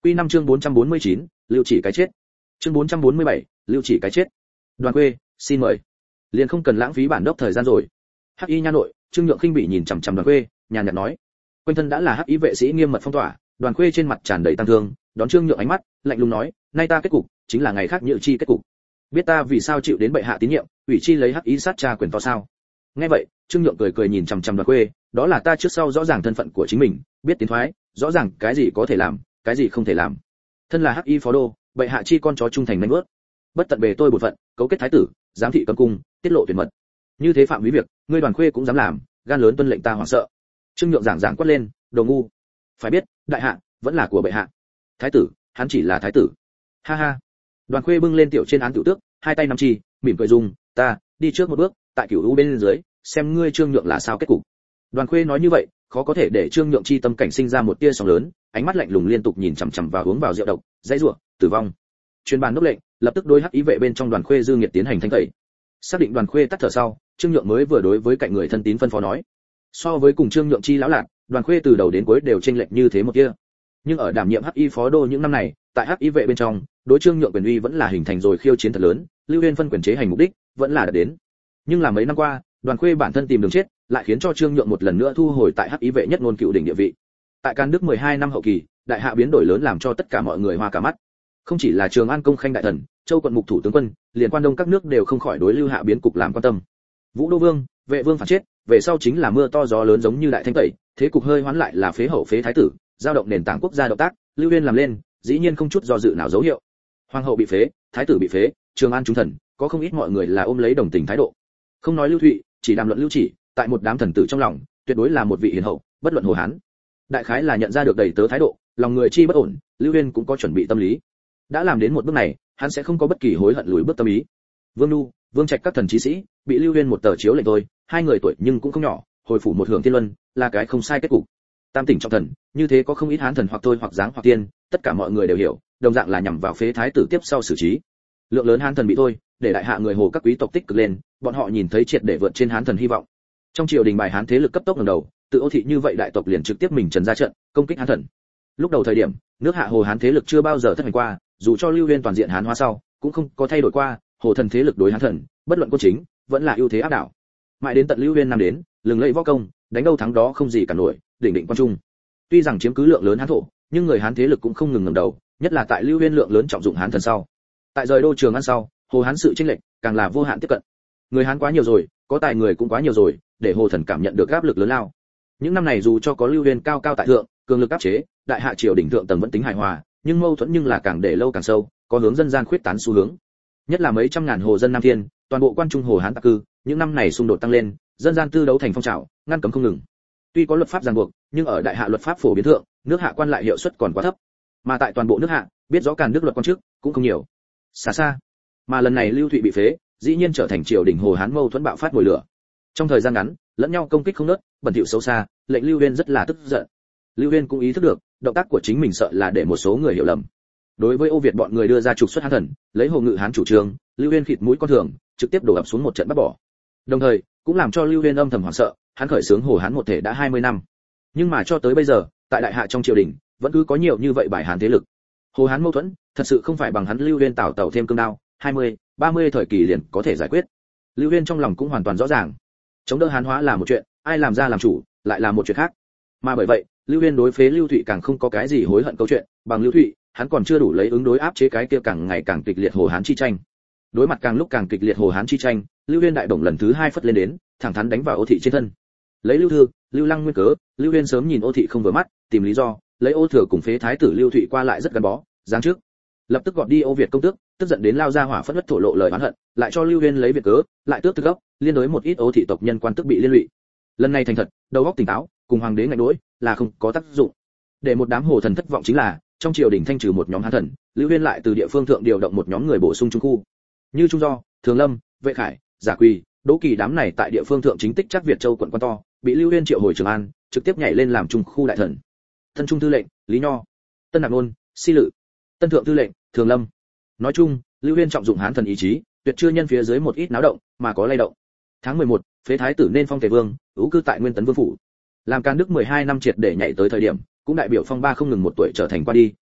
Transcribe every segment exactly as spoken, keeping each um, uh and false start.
Quy năm chương bốn trăm bốn mươi chín, lưu chỉ cái chết. Chương bốn trăm bốn mươi bảy, lưu chỉ cái chết. Đoàn Quê, xin mời. Liền không cần lãng phí bản đốc thời gian rồi. Hắc Y nha nội, Trương Nhượng khinh bỉ nhìn chằm chằm Đoàn Quê, nhàn nhạt nói. Quanh thân đã là Hắc Y vệ sĩ nghiêm mật phong tỏa, Đoàn Quê trên mặt tràn đầy tăng thương, đón Trương Nhượng ánh mắt, lạnh lùng nói, nay ta kết cục, chính là ngày khác nhự chi kết cục. Biết ta vì sao chịu đến bệ hạ tín nhiệm, ủy chi lấy Hắc Y sát tra quyền to sao? Nghe vậy, Trương Nhượng cười cười nhìn chằm chằm Đoàn Quê, đó là ta trước sau rõ ràng thân phận của chính mình, biết tiến thoái, rõ ràng cái gì có thể làm, cái gì không thể làm. Thân là Hắc Y phó đô, bệ hạ chi con chó trung thành nhanh nuốt. Bất tận bề tôi bổn phận, cấu kết thái tử, giám thị cấm cung, tiết lộ tuyệt mật. Như thế phạm vi việc, ngươi Đoàn Khuê cũng dám làm, gan lớn tuân lệnh ta hoảng sợ. Trương Nhượng giảng giảng quát lên, đồ ngu. Phải biết, đại hạ vẫn là của bệ hạ. Thái tử, hắn chỉ là thái tử. Ha ha. Đoàn Khuê bưng lên tiểu trên án tiểu tước, hai tay nắm chi, mỉm cười dùng, ta đi trước một bước, tại cửu u bên dưới, xem ngươi Trương Nhượng là sao kết cục. Đoàn Khuê nói như vậy, khó có thể để Trương Nhượng chi tâm cảnh sinh ra một tia sóng lớn, ánh mắt lạnh lùng liên tục nhìn chằm chằm vào uống vào rượu độc, dãy rủa, tử vong. Truyền bàn đốc lệnh, lập tức đối Hắc Ý vệ bên trong Đoàn Khuê dư nghiệt tiến hành thanh tẩy. Xác định Đoàn Khuê tắt thở sau, Trương Nhượng mới vừa đối với cạnh người thân tín phân phó nói. So với cùng Trương Nhượng chi lão lạc, Đoàn Khuê từ đầu đến cuối đều chênh lệch như thế một kia. Nhưng ở đảm nhiệm Hắc Y phó đô những năm này, tại Hắc Y vệ bên trong, đối Trương Nhượng quyền uy vẫn là hình thành rồi khiêu chiến thật lớn, Lưu Uyên phân quyền chế hành mục đích, vẫn là đạt đến. Nhưng là mấy năm qua, Đoàn Khuê bản thân tìm đường chết, lại khiến cho Trương Nhượng một lần nữa thu hồi tại Hắc Y vệ nhất ngôn cựu đỉnh địa vị. Tại Can Đức mười hai năm hậu kỳ, đại hạ biến đổi lớn làm cho tất cả mọi người hoa cả mắt. Không chỉ là Trường An công khanh đại thần, Châu quận mục thủ tướng quân, liền quan đông các nước đều không khỏi đối Lưu Hạ biến cục làm quan tâm. Vũ Đô Vương, Vệ Vương phản chết, về sau chính là mưa to gió lớn giống như đại thanh tẩy, thế cục hơi hoán lại là phế hậu phế thái tử, giao động nền tảng quốc gia động tác, Lưu Uyên làm lên, dĩ nhiên không chút do dự nào dấu hiệu. Hoàng hậu bị phế, thái tử bị phế, Trường An chúng thần, có không ít mọi người là ôm lấy đồng tình thái độ. Không nói Lưu Thụy, chỉ đàm luận Lưu Chỉ, tại một đám thần tử trong lòng, tuyệt đối là một vị hiền hậu, bất luận Hồ Hán. Đại khái là nhận ra được đầy tớ thái độ, lòng người chi bất ổn, Lưu Uyên cũng có chuẩn bị tâm lý. Đã làm đến một bước này, hắn sẽ không có bất kỳ hối hận lùi bước tâm ý. Vương Nu, Vương Trạch các thần chí sĩ, bị Lưu Uyên một tờ chiếu lệnh thôi, hai người tuổi nhưng cũng không nhỏ, hồi phủ một hưởng thiên luân, là cái không sai kết cục. Tam tỉnh trọng thần, như thế có không ít hán thần hoặc thôi hoặc dáng hoặc tiên, tất cả mọi người đều hiểu, đồng dạng là nhằm vào phế thái tử tiếp sau xử trí. Lượng lớn hán thần bị thôi, để đại hạ người Hồ các quý tộc tích cực lên, bọn họ nhìn thấy triệt để vượt trên hán thần hy vọng. Trong triều đình bài hán thế lực cấp tốc ngẩng đầu, tự Ô thị như vậy đại tộc liền trực tiếp mình trần ra trận, công kích hán thần. Lúc đầu thời điểm, nước hạ Hồ Hán thế lực chưa bao giờ thất hành qua, dù cho Lưu Uyên toàn diện hán hóa sau, cũng không có thay đổi qua, Hồ thần thế lực đối hán thần, bất luận quân chính, vẫn là ưu thế áp đảo. Mãi đến tận Lưu Uyên năm đến, lừng lẫy võ công, đánh đâu thắng đó không gì cả nổi, đỉnh định quan trung. Tuy rằng chiếm cứ lượng lớn hán thổ, nhưng người hán thế lực cũng không ngừng ngẩng đầu, nhất là tại Lưu Uyên lượng lớn trọng dụng hán thần sau. Tại rời đô Trường An sau, Hồ Hán sự chênh lệch càng là vô hạn tiếp cận. Người hán quá nhiều rồi, có tài người cũng quá nhiều rồi, để Hồ thần cảm nhận được áp lực lớn lao. Những năm này dù cho có Lưu Uyên cao cao tại thượng, cường lực áp chế, đại hạ triều đỉnh thượng tầng vẫn tính hài hòa, nhưng mâu thuẫn nhưng là càng để lâu càng sâu, có hướng dân gian khuyết tán xu hướng. Nhất là mấy trăm ngàn hồ dân Nam Thiên, toàn bộ quan trung Hồ Hán tạc cư, những năm này xung đột tăng lên, dân gian tư đấu thành phong trào, ngăn cấm không ngừng. Tuy có luật pháp ràng buộc, nhưng ở đại hạ luật pháp phổ biến thượng, nước hạ quan lại hiệu suất còn quá thấp. Mà tại toàn bộ nước hạ, biết rõ Càn Đức luật quan chức cũng không nhiều. Xa xa. Mà lần này Lưu Thụy bị phế, dĩ nhiên trở thành triều đình Hồ Hán mâu thuẫn bạo phát mồi lửa. Trong thời gian ngắn, lẫn nhau công kích không ngớt, bẩn thỉu xấu xa, lệnh Lưu Uyên rất là tức giận. Lưu Uyên cũng ý thức được, động tác của chính mình sợ là để một số người hiểu lầm. Đối với Ô Việt bọn người đưa ra trục xuất Hán thần, lấy Hồ Ngự Hán chủ trương, Lưu Uyên khịt mũi con thường, trực tiếp đổ ập xuống một trận bắt bỏ. Đồng thời, cũng làm cho Lưu Uyên âm thầm hoảng sợ, hắn khởi xướng Hồ Hán một thể đã hai mươi năm. Nhưng mà cho tới bây giờ, tại đại hạ trong triều đình, vẫn cứ có nhiều như vậy bài Hán thế lực. Hồ Hán mâu thuẫn, thật sự không phải bằng hắn Lưu Uyên tảo tàu thêm cương đao, hai mươi, ba mươi thời kỳ liền có thể giải quyết. Lưu Uyên trong lòng cũng hoàn toàn rõ ràng. Chống đỡ Hán hóa là một chuyện, ai làm ra làm chủ, lại là một chuyện khác. Mà bởi vậy, Lưu Uyên đối phế Lưu Thụy càng không có cái gì hối hận câu chuyện, bằng Lưu Thụy, hắn còn chưa đủ lấy ứng đối áp chế cái kia càng ngày càng kịch liệt Hồ Hán chi tranh. Đối mặt càng lúc càng kịch liệt Hồ Hán chi tranh, Lưu Uyên đại bổng lần thứ hai phất lên đến, thẳng thắn đánh vào Ô thị trên thân. Lấy Lưu Thư, Lưu Lăng nguyên cớ, Lưu Uyên sớm nhìn Ô thị không vừa mắt, tìm lý do, lấy Ô thừa cùng phế thái tử Lưu Thụy qua lại rất gắn bó, giáng trước. Lập tức gọt đi Ô Việt công tước, tức giận đến lao ra hỏa phẫn nộ thổ lộ lời oán hận, lại cho Lưu Uyên lấy việc cớ, lại tước thực gốc, liên đối một ít Ô thị tộc nhân quan tức bị liên lụy. Lần này thành thật, đầu óc tỉnh táo, cùng hoàng đế ngạnh đối, là không có tác dụng. Để một đám hồ thần thất vọng chính là, trong triều đình thanh trừ một nhóm hán thần, Lưu Uyên lại từ địa phương thượng điều động một nhóm người bổ sung trung khu. Như Trung Do, Thường Lâm, Vệ Khải, Giả Quỳ, Đỗ Kỳ đám này tại địa phương thượng chính tích chắc Việt Châu quận quan to, bị Lưu Uyên triệu hồi Trường An, trực tiếp nhảy lên làm trung khu đại thần. Tân trung thư lệnh, Lý Nho, Tân Nạp Nôn, Si Lự, Tân thượng thư lệnh, Thường Lâm. Nói chung, Lưu Uyên trọng dụng hán thần ý chí, tuyệt chưa nhân phía dưới một ít náo động, mà có lay động. Tháng mười một, phế thái tử nên phong Tề Vương, ưu cư tại Nguyên Tấn Vương phủ. Làm Can Đức mười hai năm triệt để nhảy tới thời điểm, cũng đại biểu phong ba không ngừng một tuổi trở thành qua đi,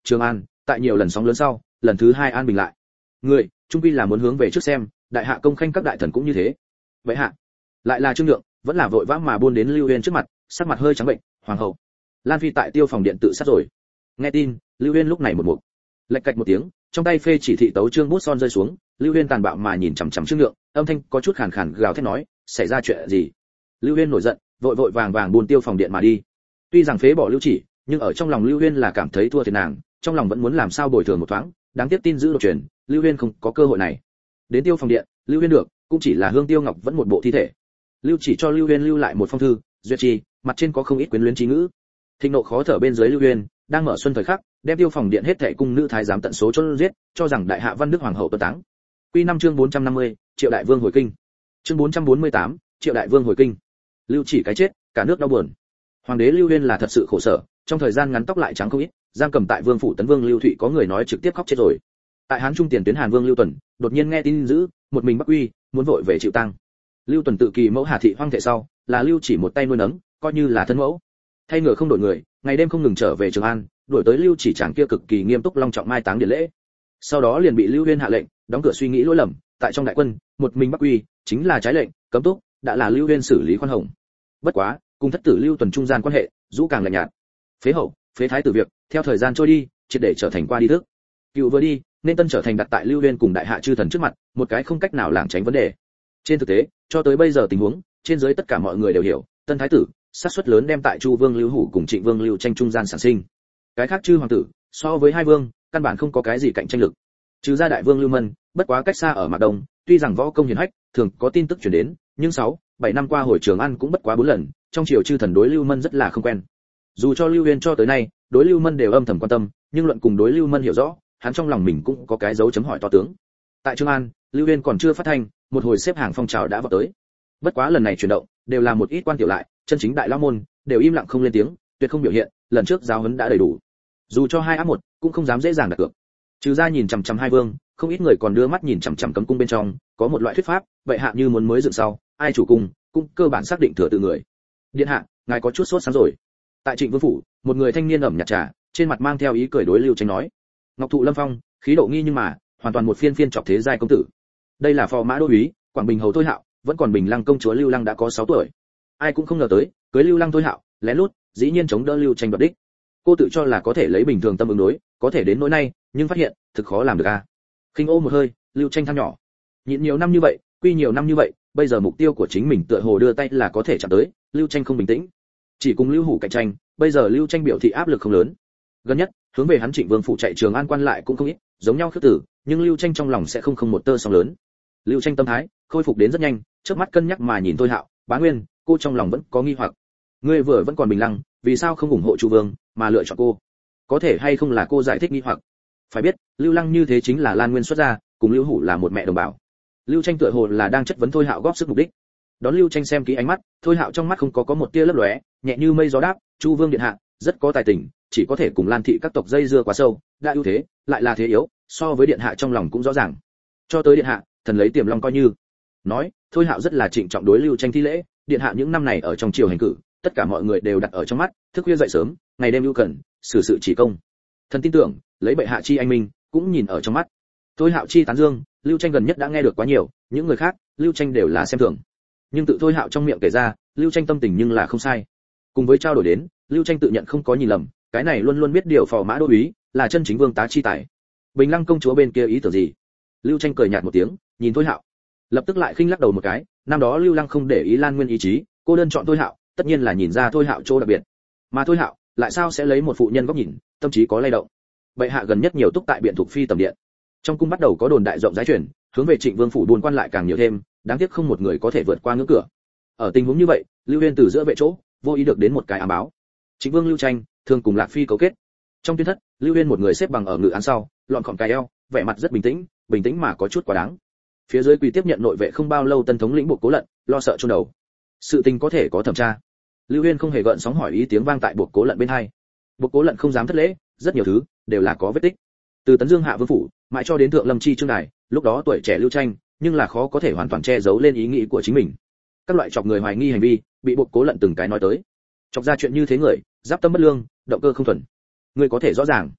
Trường An, tại nhiều lần sóng lớn sau, lần thứ hai an bình lại. Người, trung quy là muốn hướng về trước xem, đại hạ công khanh các đại thần cũng như thế. Vậy hạ, lại là Trương Nhượng, vẫn là vội vã mà buôn đến Lưu Uyên trước mặt, sắc mặt hơi trắng bệnh, hoàng hậu. Lan Phi tại Tiêu phòng điện tự sát rồi. Nghe tin, Lưu Uyên lúc này một mục, lệch cạch một tiếng, trong tay phê chỉ thị tấu chương bút son rơi xuống, Lưu Uyên tàn bạo mà nhìn chằm chằm Trương Nhượng, âm thanh có chút khàn khàn gào thét nói, xảy ra chuyện gì? Lưu Uyên nổi giận, vội vội vàng vàng buôn Tiêu phòng điện mà đi. Tuy rằng phế bỏ Lưu Chỉ, nhưng ở trong lòng Lưu Uyên là cảm thấy thua thiệt nàng, trong lòng vẫn muốn làm sao bồi thường một thoáng, đáng tiếc tin giữ đột truyền, Lưu Uyên không có cơ hội này. Đến Tiêu phòng điện, Lưu Uyên được, cũng chỉ là Hương Tiêu Ngọc vẫn một bộ thi thể. Lưu Chỉ cho Lưu Uyên lưu lại một phong thư, duyệt chi, mặt trên có không ít quyến luyến trí ngữ. Thịnh nộ khó thở bên dưới Lưu Uyên, đang mở xuân thời khắc, đem Tiêu phòng điện hết thảy cung nữ thái giám tận số chôn giết, cho rằng đại hạ văn đức hoàng hậu tuân táng. Quy năm chương bốn trăm năm mươi, Triệu đại vương hồi kinh. Chương bốn trăm bốn mươi tám, Triệu đại vương hồi kinh. Lưu Chỉ cái chết, cả nước đau buồn. Hoàng đế Lưu Uyên là thật sự khổ sở, trong thời gian ngắn tóc lại trắng không ít, giam cầm tại vương phủ Tấn Vương Lưu Thụy có người nói trực tiếp khóc chết rồi. Tại Hán Trung tiền tuyến Hàn Vương Lưu Tuần, đột nhiên nghe tin dữ, một mình bắc uy, muốn vội về chịu tang. Lưu Tuần tự kỳ mẫu Hà thị hoang thể sau, là Lưu Chỉ một tay nuôi nấng, coi như là thân mẫu. Thay ngựa không đổi người, ngày đêm không ngừng trở về Trường An, đuổi tới Lưu Chỉ chàng kia cực kỳ nghiêm túc long trọng mai táng điện lễ. Sau đó liền bị Lưu Uyên hạ lệnh, đóng cửa suy nghĩ lỗi lầm, tại trong đại quân, một mình bắc uy, chính là trái lệnh, cấm túc, đã là Lưu Uyên xử lý khoan hồng. Bất quá, cùng thất tử Lưu Tuần trung gian quan hệ, rũ càng lạnh nhạt. Phế hậu, phế thái tử việc, theo thời gian trôi đi, triệt để trở thành qua đi thức. Cựu vừa đi, nên tân trở thành đặt tại Lưu Uyên cùng đại hạ chư thần trước mặt, một cái không cách nào lảng tránh vấn đề. Trên thực tế, cho tới bây giờ tình huống, trên dưới tất cả mọi người đều hiểu, tân thái tử, xác suất lớn đem tại Chu Vương Lưu Hủ cùng Trịnh Vương Lưu Tranh trung gian sản sinh. Cái khác chư hoàng tử, so với hai vương, căn bản không có cái gì cạnh tranh lực. Trừ ra đại vương Lưu Mân, bất quá cách xa ở Mạc Đông, tuy rằng võ công hiển hách, thường có tin tức truyền đến, nhưng sáu, bảy năm qua hồi Trường An cũng bất quá bốn lần, trong triều chư thần đối Lưu Mân rất là không quen. Dù cho Lưu Uyên cho tới nay, đối Lưu Mân đều âm thầm quan tâm, nhưng luận cùng đối Lưu Mân hiểu rõ, hắn trong lòng mình cũng có cái dấu chấm hỏi to tướng. Tại Trường An, Lưu Uyên còn chưa phát thanh, một hồi xếp hàng phong trào đã vào tới. Bất quá lần này chuyển động, đều là một ít quan tiểu lại, chân chính đại lão môn, đều im lặng không lên tiếng, tuyệt không biểu hiện, lần trước giáo huấn đã đầy đủ. Dù cho hai áp một, cũng không dám dễ dàng đặt cược. Trừ ra nhìn chằm chằm hai vương, không ít người còn đưa mắt nhìn chằm chằm cấm cung bên trong, có một loại thuyết pháp, vậy hạ như muốn mới dựng sau, ai chủ cung, cung cơ bản xác định thừa tự người. Điện hạ, ngài có chút sốt sáng rồi. Tại Trịnh Vương phủ, một người thanh niên ẩm nhạt trà, trên mặt mang theo ý cười đối Lưu Tranh nói: Ngọc thụ lâm phong, khí độ nghi nhưng mà, hoàn toàn một phiên phiên chọc thế giai công tử. Đây là phò mã đô úy, Quảng Bình hầu Thôi Hạo, vẫn còn Bình Lăng công chúa Lưu Lăng đã có sáu tuổi. Ai cũng không ngờ tới, cưới Lưu Lăng Thôi Hạo, lén lút, dĩ nhiên chống đỡ Lưu Tranh đoạt đích. Cô tự cho là có thể lấy bình thường tâm ứng đối, có thể đến nỗi này, nhưng phát hiện, thực khó làm được a. Khinh ô một hơi, Lưu Tranh than nhỏ. Nhịn nhiều năm như vậy, quy nhiều năm như vậy, bây giờ mục tiêu của chính mình tựa hồ đưa tay là có thể chạm tới, Lưu Tranh không bình tĩnh. Chỉ cùng Lưu Hủ cạnh tranh, bây giờ Lưu Tranh biểu thị áp lực không lớn. Gần nhất, hướng về hắn Trịnh Vương phủ chạy Trường An quan lại cũng không ít, giống nhau khước tử, nhưng Lưu Tranh trong lòng sẽ không không một tơ sóng lớn. Lưu Tranh tâm thái khôi phục đến rất nhanh, trước mắt cân nhắc mà nhìn Thôi Hạo, Bá Nguyên, cô trong lòng vẫn có nghi hoặc. Ngươi vừa vẫn còn Bình Lăng, vì sao không ủng hộ Chu Vương, mà lựa chọn cô? Có thể hay không là cô giải thích nghi hoặc? Phải biết, Lưu Lăng như thế chính là Lan Nguyên xuất gia, cùng Lưu Hủ là một mẹ đồng bào. Lưu Tranh tựa hồ là đang chất vấn Thôi Hạo góp sức mục đích. Đón Lưu Tranh xem kỹ ánh mắt, Thôi Hạo trong mắt không có có một tia lấp lóe, nhẹ như mây gió đáp, Chu Vương điện hạ, rất có tài tình, chỉ có thể cùng Lan thị các tộc dây dưa quá sâu, đã ưu thế, lại là thế yếu, so với điện hạ trong lòng cũng rõ ràng. Cho tới điện hạ, thần lấy Tiềm Long coi như. Nói, Thôi Hạo rất là trịnh trọng đối Lưu Tranh thi lễ, điện hạ những năm này ở trong triều hành cử, tất cả mọi người đều đặt ở trong mắt, thức khuya dậy sớm, ngày đêm ưu cần, xử sự chỉ công. Thần tin tưởng, lấy bệ hạ chi anh minh, cũng nhìn ở trong mắt. Thôi Hạo chi tán dương, Lưu Tranh gần nhất đã nghe được quá nhiều, những người khác, Lưu Tranh đều là xem thường. Nhưng tự Thôi Hạo trong miệng kể ra, Lưu Tranh tâm tình nhưng là không sai. Cùng với trao đổi đến, Lưu Tranh tự nhận không có nhìn lầm, cái này luôn luôn biết điều phò mã đô úy, là chân chính vương tá chi tài. Bình Lăng công chúa bên kia ý tưởng gì? Lưu Tranh cười nhạt một tiếng, nhìn Thôi Hạo, lập tức lại khinh lắc đầu một cái, năm đó Lưu Lăng không để ý Lan Nguyên ý chí, cô đơn chọn Thôi Hạo, tất nhiên là nhìn ra Thôi Hạo chỗ đặc biệt. Mà Thôi Hạo, lại sao sẽ lấy một phụ nhân góc nhìn, tâm trí có lay động. Bệ hạ gần nhất nhiều túc tại Biện Thục Phi tầm điện. Trong cung bắt đầu có đồn đại rộng rãi truyền, hướng về Trịnh Vương phủ buôn quan lại càng nhiều thêm, đáng tiếc không một người có thể vượt qua ngưỡng cửa. Ở tình huống như vậy, Lưu Uyên từ giữa vệ chỗ, vô ý được đến một cái ám báo. Trịnh Vương Lưu Tranh thường cùng Lạc Phi cấu kết. Trong tuyên thất, Lưu Uyên một người xếp bằng ở ngự án sau, lọn khom cài eo, vẻ mặt rất bình tĩnh, bình tĩnh mà có chút quá đáng. Phía dưới quỳ tiếp nhận nội vệ không bao lâu tân thống lĩnh Buộc Cố Lận, lo sợ chôn đầu. Sự tình có thể có thẩm tra. Lưu Uyên không hề gợn sóng hỏi ý tiếng vang tại Buộc Cố Lận bên hai. Buộc Cố Lận không dám thất lễ, rất nhiều thứ đều là có vết tích. Từ Tấn Dương hạ vương phủ, mãi cho đến thượng Lâm Chi trương đài, lúc đó tuổi trẻ Lưu Tranh, nhưng là khó có thể hoàn toàn che giấu lên ý nghĩ của chính mình. Các loại chọc người hoài nghi hành vi, bị Buộc Cố Lận từng cái nói tới. Chọc ra chuyện như thế người, giáp tâm bất lương, động cơ không thuần. Người có thể rõ ràng.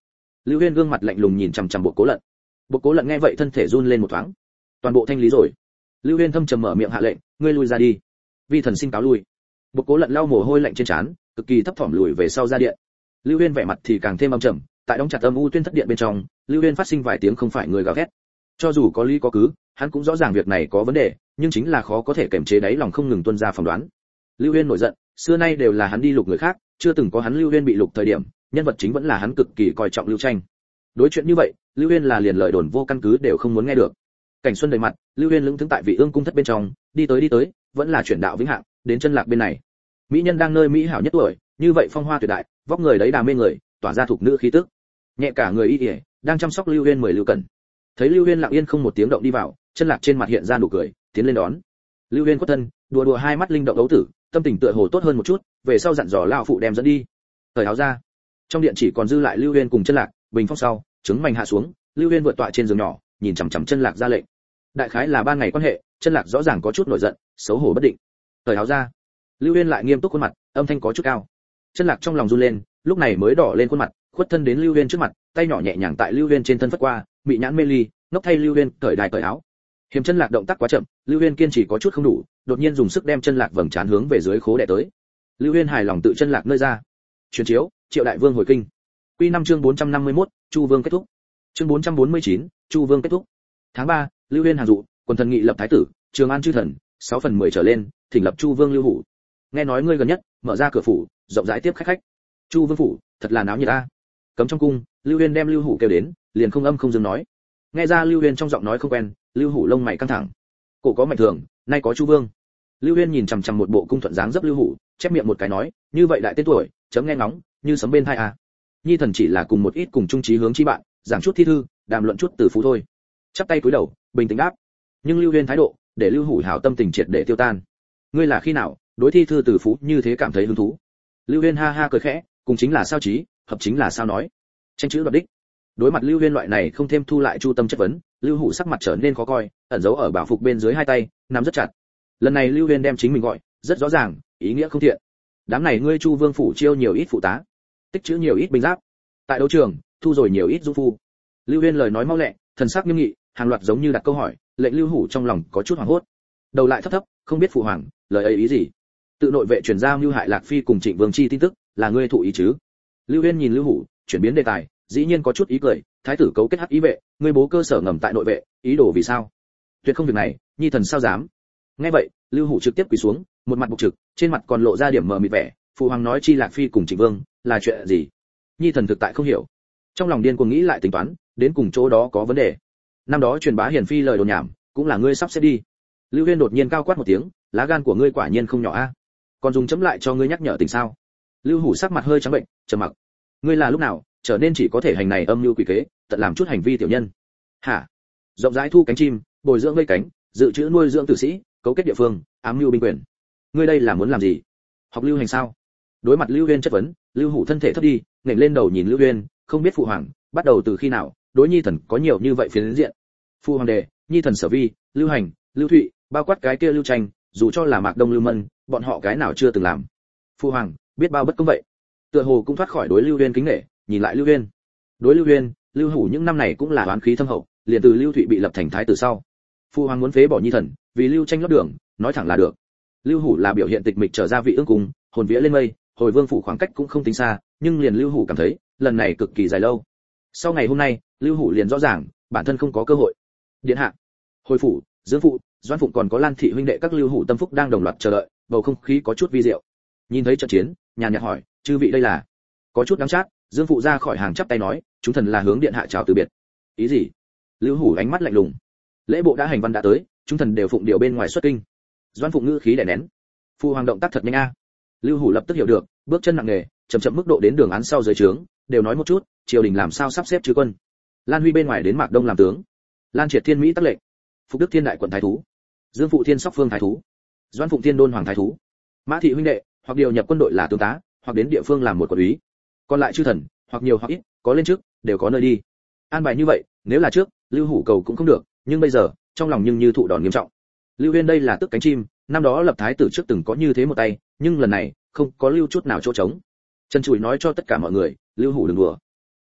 Lưu Huyên gương mặt lạnh lùng nhìn chằm chằm Bộ Cố Lận. Bộ Cố Lận nghe vậy thân thể run lên một thoáng. Toàn bộ thanh lý rồi. Lưu Huyên thâm trầm mở miệng hạ lệnh, ngươi lui ra đi. Vi thần xin cáo lui. Bộ Cố Lận lau mồ hôi lạnh trên trán, cực kỳ thấp thỏm lùi về sau ra điện. Lưu Huyên vẻ mặt thì càng thêm âm trầm, tại đóng chặt âm u tuyên thất điện bên trong, Lưu Huyên phát sinh vài tiếng không phải người gào thét. Cho dù có lý có cứ, hắn cũng rõ ràng việc này có vấn đề, nhưng chính là khó có thể kiềm chế đáy lòng không ngừng tuôn ra phỏng đoán. Lưu Huyên nổi giận, xưa nay đều là hắn đi lục người khác, chưa từng có hắn Lưu Huyên bị lục thời điểm, nhân vật chính vẫn là hắn cực kỳ coi trọng Lưu Tranh. Đối chuyện như vậy, Lưu Huyên là liền lời đồn vô căn cứ đều không muốn nghe được. Cảnh Xuân đầy mặt, Lưu Huyên lững thững tại vị ương cung thất bên trong, đi tới đi tới, vẫn là chuyển đạo vĩnh hạng, đến chân lạc bên này. Mỹ nhân đang nơi mỹ hảo nhất tuổi, như vậy phong hoa tuyệt đại, vóc người đấy đà mê người, tỏa ra thuộc nữ khí tức. Nhẹ cả người y y, đang chăm sóc Lưu Huyên mời Lưu Cẩn. Thấy Lưu Huyên lặng yên không một tiếng động đi vào, chân lạc trên mặt hiện ra nụ cười, tiến lên đón. Lưu Huyên quất thân, đùa đùa hai mắt linh động đấu tử, tâm tình tựa hồ tốt hơn một chút, về sau dặn dò lão phụ đem dẫn đi. Thời áo ra, trong điện chỉ còn dư lại Lưu Huyên cùng chân lạc, bình phong sau, trứng mảnh hạ xuống, Lưu Huyên vượt tọa trên giường nhỏ, nhìn chằm chằm chân lạc ra lệnh. Đại khái là ban ngày quan hệ, chân lạc rõ ràng có chút nổi giận, xấu hổ bất định. Thời áo ra, Lưu Huyên lại nghiêm túc khuôn mặt, âm thanh có chút cao. Chân lạc trong lòng run lên, lúc này mới đỏ lên khuôn mặt, khuất thân đến Lưu Huyên trước mặt, tay nhỏ nhẹ nhàng tại Lưu Huyên trên thân phất qua, bị nhãn mê ly, ngốc thay Lưu Huyên cởi đài cởi áo. Hiểm chân lạc động tác quá chậm, Lưu Huyên kiên trì có chút không đủ, đột nhiên dùng sức đem chân lạc vầng trán hướng về dưới khố đè tới. Lưu Huyên hài lòng tự chân lạc nơi ra. Truyền chiếu, Triệu đại vương hồi kinh. Quy năm chương bốn trăm năm mươi mốt, Chu vương kết thúc. Chương bốn trăm bốn mươi chín, Chu vương kết thúc. Tháng ba, Lưu Huyên hàng dụ, quần thần nghị lập thái tử, Trường An chư thần, sáu phần mười trở lên, thỉnh lập Chu vương Lưu Hủ. Nghe nói ngươi gần nhất, mở ra cửa phủ, rộng rãi tiếp khách khách. Chu vương phủ, thật là náo nhiệt a. Cấm trong cung, Lưu Huyên đem Lưu Hủ kêu đến, liền không âm không dừng nói. Nghe ra Lưu Huyên trong giọng nói không quen, Lưu Hủ lông mày căng thẳng. Cổ có mạnh thường, nay có Chu vương. Lưu Huyên nhìn chằm chằm một bộ cung thuận dáng dấp Lưu Hủ, chép miệng một cái nói, như vậy đại tên tuổi, chấm nghe ngóng, như sấm bên tai a. Nhi thần chỉ là cùng một ít cùng chung chí hướng chi bạn, giảng chút thi thư, đàm luận chút từ phú thôi. Chắp tay cúi đầu, bình tĩnh đáp. Nhưng Lưu Huyên thái độ, để Lưu Hủ hảo tâm tình triệt để tiêu tan. Ngươi là khi nào, đối thi thư từ phú như thế cảm thấy hứng thú? Lưu Huyên ha ha cười khẽ, cùng chính là sao trí, hợp chính là sao nói. Tranh chữ đoạt đích. Đối mặt Lưu Huyên loại này không thêm thu lại chu tâm chất vấn, Lưu Hủ sắc mặt trở nên khó coi, ẩn giấu ở bảo phục bên dưới hai tay, nắm rất chặt. Lần này Lưu Huyên đem chính mình gọi, rất rõ ràng, ý nghĩa không thiện. Đám này ngươi Chu vương phủ chiêu nhiều ít phụ tá, tích trữ nhiều ít binh giáp. Tại đấu trường, thu rồi nhiều ít du phu. Lưu Huyên lời nói mau lẹ, thần sắc nghiêm nghị, hàng loạt giống như đặt câu hỏi, lệnh Lưu Hủ trong lòng có chút hoảng hốt. Đầu lại thấp thấp, không biết phụ hoàng, lời ấy ý gì? Tự nội vệ truyền ra mưu hại Lạc phi cùng Trịnh Vương chi tin tức, là ngươi thụ ý chứ? Lưu Huyên nhìn Lưu Hủ, chuyển biến đề tài, dĩ nhiên có chút ý cười, thái tử cấu kết hắc ý vệ, ngươi bố cơ sở ngầm tại nội vệ, ý đồ vì sao? Tuyệt không việc này, nhi thần sao dám? Nghe vậy, Lưu Hủ trực tiếp quỳ xuống, một mặt bục trực, trên mặt còn lộ ra điểm mờ mịt vẻ, phụ hoàng nói chi Lạc phi cùng Trịnh Vương, là chuyện gì? Nhi thần thực tại không hiểu. Trong lòng điên cuồng nghĩ lại tính toán, đến cùng chỗ đó có vấn đề. Năm đó truyền bá hiển phi lời đồn nhảm, cũng là ngươi sắp xếp đi. Lưu Huyên đột nhiên cao quát một tiếng, lá gan của ngươi quả nhiên không nhỏ a. Còn dùng chấm lại cho ngươi nhắc nhở tình sao? Lưu Hủ sắc mặt hơi trắng bệnh, trầm mặc. Ngươi là lúc nào trở nên chỉ có thể hành này âm mưu quỷ kế, tận làm chút hành vi tiểu nhân? Hả? Rộng rãi thu cánh chim, bồi dưỡng gây cánh, dự trữ nuôi dưỡng tử sĩ, cấu kết địa phương, ám mưu binh quyền. Ngươi đây là muốn làm gì? Học lưu hành sao? Đối mặt Lưu Huyên chất vấn, Lưu Hủ thân thể thấp đi, ngẩng lên đầu nhìn Lưu Huyên, không biết phụ hoàng bắt đầu từ khi nào, đối nhi thần có nhiều như vậy phiến diện. Phụ hoàng đề, nhi thần sở vi, Lưu Hành, Lưu Thụy, bao quát cái kia Lưu Tranh, dù cho là Mạc Đông Lưu Mân, bọn họ cái nào chưa từng làm. Phụ hoàng biết bao bất công vậy. Tựa hồ cũng thoát khỏi đối Lưu Huyên kính nể, nhìn lại Lưu Huyên. Đối Lưu Huyên, Lưu Hủ những năm này cũng là oán khí thâm hậu, liền từ Lưu Thụy bị lập thành thái tử sau. Phụ hoàng muốn phế bỏ nhi thần, vì Lưu Tranh lót đường, nói thẳng là được. Lưu Hủ là biểu hiện tịch mịch trở ra vị ương cung, hồn vía lên mây, hồi vương phủ khoảng cách cũng không tính xa, nhưng liền Lưu Hủ cảm thấy, lần này cực kỳ dài lâu. Sau ngày hôm nay, Lưu Hủ liền rõ ràng, bản thân không có cơ hội. Điện hạ, hồi phủ, Dương phụ, Doãn Phụng còn có Lan thị huynh đệ các Lưu Hủ tâm phúc đang đồng loạt chờ đợi, bầu không khí có chút vi diệu. Nhìn thấy trận chiến, nhàn nhạt hỏi, chư vị đây là? Có chút đắng chát, Dương phụ ra khỏi hàng chắp tay nói, chúng thần là hướng điện hạ chào từ biệt. Ý gì? Lưu Hủ ánh mắt lạnh lùng. Lễ bộ đã hành văn đã tới, chúng thần đều phụng điều bên ngoài xuất kinh. Doãn Phụng ngữ khí đè nén. Phụ hoàng động tác thật nhanh a. Lưu Hủ lập tức hiểu được, bước chân nặng nề, chậm chậm mức độ đến đường án sau dưới trướng, đều nói một chút, triều đình làm sao sắp xếp chư quân. Lan Huy bên ngoài đến Mạc Đông làm tướng, Lan Triệt Thiên Mỹ tác lệnh, Phục Đức Thiên đại quận thái thú, Dương Phụ Thiên Sóc Phương thái thú, Doãn Phụng Thiên Đôn hoàng thái thú, Mã thị huynh đệ, hoặc điều nhập quân đội là tướng tá, hoặc đến địa phương làm một quận úy. Còn lại chư thần, hoặc nhiều hoặc ít, có lên trước, đều có nơi đi. An bài như vậy, nếu là trước, Lưu Hủ cầu cũng không được, nhưng bây giờ, trong lòng nhưng như thụ đòn nghiêm trọng. Lưu Huyên đây là tức cánh chim, năm đó lập thái tử trước từng có như thế một tay, nhưng lần này, không có lưu chút nào chỗ trống. Trần Trụi nói cho tất cả mọi người, Lưu Hủ đừng đùa.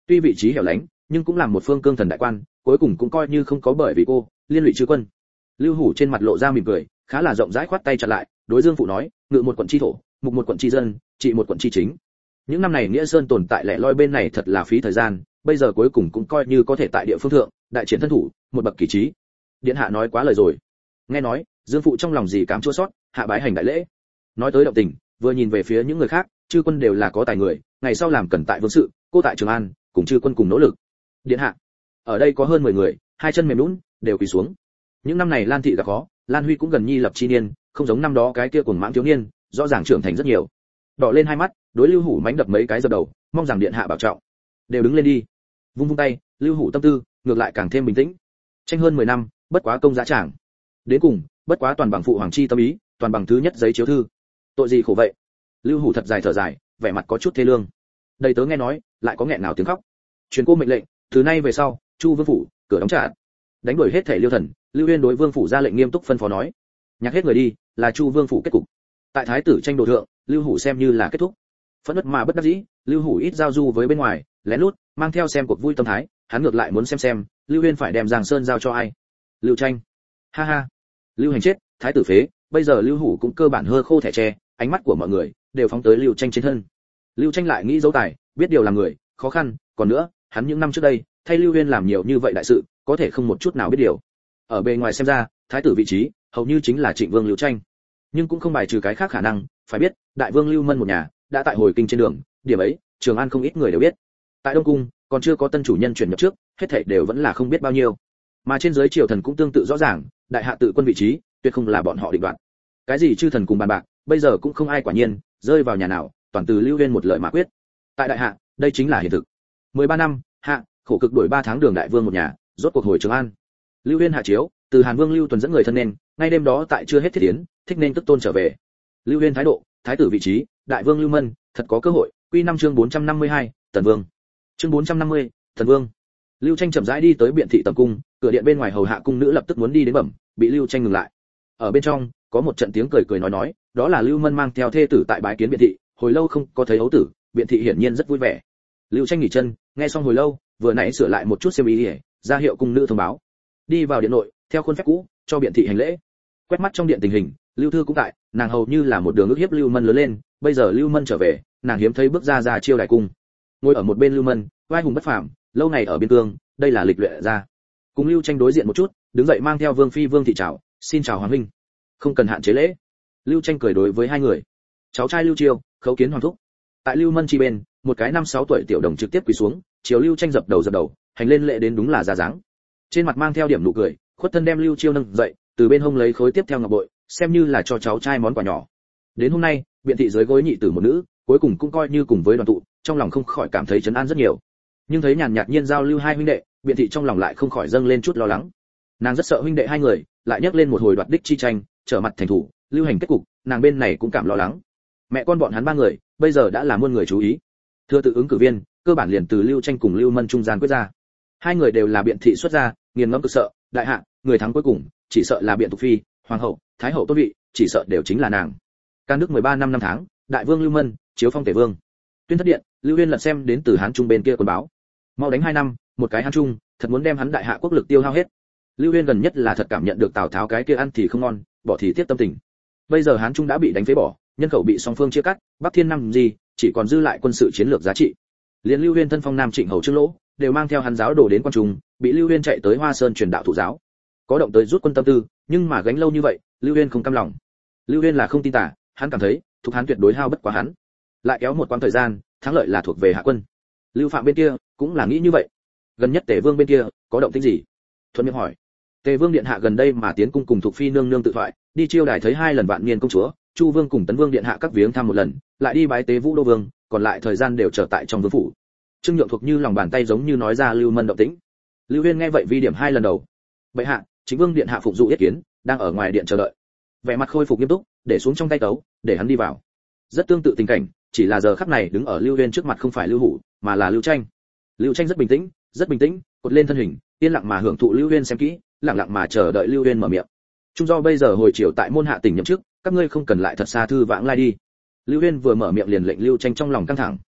Tuy vị trí hẻo lánh, nhưng cũng làm một phương cương thần đại quan, cuối cùng cũng coi như không có bởi vì cô liên lụy chư quân. Lưu Hủ trên mặt lộ ra mỉm cười, khá là rộng rãi khoát tay chặt lại, đối Dương Phụ nói, ngự một quận chi thổ, mục một quận chi dân, trị một quận chi chính. Những năm này Nghĩa Sơn tồn tại lẻ loi bên này thật là phí thời gian, bây giờ cuối cùng cũng coi như có thể tại địa phương thượng, đại triển thân thủ, một bậc kỳ trí. Điện hạ nói quá lời rồi. Nghe nói, Dương Phụ trong lòng gì cám chua xót, hạ bái hành đại lễ. Nói tới động tình, vừa nhìn về phía những người khác, chư quân đều là có tài người, ngày sau làm cần tại vương sự, cô tại Trường An, cùng chư quân cùng nỗ lực. Điện hạ, ở đây có hơn mười người, hai chân mềm nhũn, đều quỳ xuống. Những năm này Lan thị gặp khó, Lan Huy cũng gần nhi lập chi niên, không giống năm đó cái kia cuồng mãng thiếu niên, rõ ràng trưởng thành rất nhiều. Đỏ lên hai mắt, đối Lưu Hủ mánh đập mấy cái dập đầu, mong rằng điện hạ bảo trọng. Đều đứng lên đi. Vung vung tay, Lưu Hủ tâm tư ngược lại càng thêm bình tĩnh. Tranh hơn mười năm, bất quá công giá tràng. Đến cùng, bất quá toàn bằng phụ hoàng chi tâm ý, toàn bằng thứ nhất giấy chiếu thư. Tội gì khổ vậy? Lưu Hủ thật dài thở dài, vẻ mặt có chút thê lương. Đầy tớ nghe nói, lại có nghẹn nào tiếng khóc. Truyền cô mệnh lệnh, từ nay về sau, Chu Vương phủ, cửa đóng chặt. Đánh đuổi hết thể Liêu thần, Lưu Huyên đối Vương phủ ra lệnh nghiêm túc phân phó nói. Nhạc hết người đi, là Chu Vương phủ kết cục. Tại thái tử tranh đồ thượng, Lưu Hủ xem như là kết thúc. Phẫn nộ mà bất đắc dĩ, Lưu Hủ ít giao du với bên ngoài, lén lút mang theo xem cuộc vui tâm thái, hắn ngược lại muốn xem xem, Lưu Huyên phải đem Giang Sơn giao cho ai. Lưu Tranh. Ha ha. Lưu Hành chết, thái tử phế, bây giờ Lưu Hủ cũng cơ bản hơ khô thẻ tre, ánh mắt của mọi người đều phóng tới Lưu Tranh trên thân. Lưu Tranh lại nghĩ dấu tài, biết điều làm người, khó khăn, còn nữa, hắn những năm trước đây, thay Lưu Huyên làm nhiều như vậy đại sự, có thể không một chút nào biết điều. Ở bề ngoài xem ra, thái tử vị trí, hầu như chính là Trịnh Vương Lưu Tranh. Nhưng cũng không bài trừ cái khác khả năng, phải biết, đại vương Lưu Mân một nhà, đã tại hồi kinh trên đường, điểm ấy, Trường An không ít người đều biết. Tại Đông cung, còn chưa có tân chủ nhân chuyển nhập trước, hết thảy đều vẫn là không biết bao nhiêu. Mà trên dưới triều thần cũng tương tự rõ ràng, đại hạ tự quân vị trí, tuyệt không là bọn họ định đoạt. Cái gì chư thần cùng bàn bạc, bây giờ cũng không ai quả nhiên, rơi vào nhà nào, toàn từ Lưu Huyên một lời mà quyết. Tại đại hạ, đây chính là hiện thực. mười ba năm, hạ, khổ cực đuổi ba tháng đường đại vương một nhà, rốt cuộc hồi Trường An. Lưu Huyên hạ chiếu, từ Hàn Vương Lưu Tuần dẫn người thân nên, ngay đêm đó tại chưa hết thiết yến, thích nên tức tôn trở về. Lưu Huyên thái độ, thái tử vị trí, đại vương Lưu Mân, thật có cơ hội. Quy năm chương bốn trăm năm mươi hai, Tần Vương. Chương bốn trăm năm mươi, Tần Vương. Lưu Tranh chậm rãi đi tới Biện thị tầm cung, cửa điện bên ngoài hầu hạ cung nữ lập tức muốn đi đến bẩm, bị Lưu Tranh ngừng lại. Ở bên trong, có một trận tiếng cười cười nói nói, đó là Lưu Mân mang theo thê tử tại bái kiến Biện thị, hồi lâu không có thấy ấu tử, Biện thị hiển nhiên rất vui vẻ. Lưu Tranh nghỉ chân, nghe xong hồi lâu, vừa nãy sửa lại một chút xiêm y, ra hiệu cung nữ thông báo. Đi vào điện nội, theo khuôn phép cũ, cho Biện thị hành lễ. Quét mắt trong điện tình hình, Lưu Thư cũng tại, nàng hầu như là một đường ước hiếp Lưu Mân lớn lên, bây giờ Lưu Mân trở về, nàng hiếm thấy bước ra ra chiêu đại cung. Ngồi ở một bên Lưu Mân, vai hùng bất phàm, lâu ngày ở biên cương, đây là lịch luyện ra. Cùng Lưu Tranh đối diện một chút, đứng dậy mang theo Vương phi Vương thị chào, xin chào hoàng huynh. Không cần hạn chế lễ. Lưu Tranh cười đối với hai người. Cháu trai Lưu Chiêu, khấu kiến hoàng thúc. Tại Lưu Mân chi bên, một cái năm sáu tuổi tiểu đồng trực tiếp quỳ xuống, chiều Lưu Tranh dập đầu dập đầu, hành lên lễ đến đúng là ra dáng. Trên mặt mang theo điểm nụ cười, khuất thân đem Lưu Chiêu nâng dậy, từ bên hông lấy khối tiếp theo ngọc bội, xem như là cho cháu trai món quà nhỏ. Đến hôm nay, Biện thị dưới gối nhị tử một nữ, cuối cùng cũng coi như cùng với đoàn tụ, trong lòng không khỏi cảm thấy trấn an rất nhiều. Nhưng thấy nhàn nhạt nhiên giao lưu hai huynh đệ, Biện thị trong lòng lại không khỏi dâng lên chút lo lắng. Nàng rất sợ huynh đệ hai người lại nhắc lên một hồi đoạt đích chi tranh, trở mặt thành thủ, Lưu Hành kết cục, nàng bên này cũng cảm lo lắng. Mẹ con bọn hắn ba người, bây giờ đã là muôn người chú ý. Thưa tự ứng cử viên, cơ bản liền từ Lưu Tranh cùng Lưu Mân trung gian quyết ra. Hai người đều là Biện thị xuất gia, nghiền ngẫm cực sợ, đại hạ, người thắng cuối cùng, chỉ sợ là Biện Tục phi, hoàng hậu, thái hậu tôn vị, chỉ sợ đều chính là nàng. Can đức mười ba năm năm tháng, đại vương Lưu Mân, chiếu phong tể vương. Tuyên thất điện, Lưu Huyên lật xem đến từ Hán Trung bên kia quân báo. Mau đánh hai năm, một cái Hán Trung, thật muốn đem hắn đại hạ quốc lực tiêu hao hết. Lưu Huyên gần nhất là thật cảm nhận được Tào Tháo cái kia ăn thì không ngon, bỏ thì tiếc tâm tình. Bây giờ Hán Trung đã bị đánh phế bỏ, nhân khẩu bị song phương chia cắt, Bắc Thiên Nam gì, chỉ còn dư lại quân sự chiến lược giá trị. Liên Lưu Huyên thân phong Nam Trịnh hầu Trương Lỗ, đều mang theo hắn giáo đồ đến quan trung, bị Lưu Huyên chạy tới Hoa Sơn truyền đạo thủ giáo. Có động tới rút quân tâm tư, nhưng mà gánh lâu như vậy, Lưu Huyên không cam lòng. Lưu Huyên là không tin tả, hắn cảm thấy, thuộc hắn tuyệt đối hao bất quá hắn. Lại kéo một quãng thời gian, thắng lợi là thuộc về hạ quân. Lưu Phạm bên kia cũng là nghĩ như vậy. Gần nhất Tề Vương bên kia có động tĩnh gì? Thuận miệng hỏi. Tề Vương điện hạ gần đây mà tiến cung cùng thuộc phi nương nương tự thoại, đi chiêu đài thấy hai lần vạn niên công chúa, Chu Vương cùng Tấn Vương điện hạ các viếng thăm một lần, lại đi bái tế Vũ Đô Vương, còn lại thời gian đều trở tại trong vương phủ. Trương Nhượng thuộc như lòng bàn tay giống như nói ra Lưu Mân động tĩnh. Lưu Huyên nghe vậy vi điểm hai lần đầu. Bệ hạ, Chính Vương điện hạ phục dụ yết kiến, đang ở ngoài điện chờ đợi. Vẻ mặt khôi phục nghiêm túc, để xuống trong tay tấu, để hắn đi vào. Rất tương tự tình cảnh, chỉ là giờ khắc này đứng ở Lưu Huyên trước mặt không phải Lưu Hủ, mà là Lưu Tranh. Lưu Tranh rất bình tĩnh, rất bình tĩnh, cột lên thân hình, yên lặng mà hưởng thụ Lưu Huyên xem kỹ, lặng lặng mà chờ đợi Lưu Huyên mở miệng. Trung do bây giờ hồi chiều tại môn hạ tỉnh nhậm chức, các ngươi không cần lại thật xa thư vãng lai đi. Lưu Huyên vừa mở miệng liền lệnh Lưu Tranh trong lòng căng thẳng.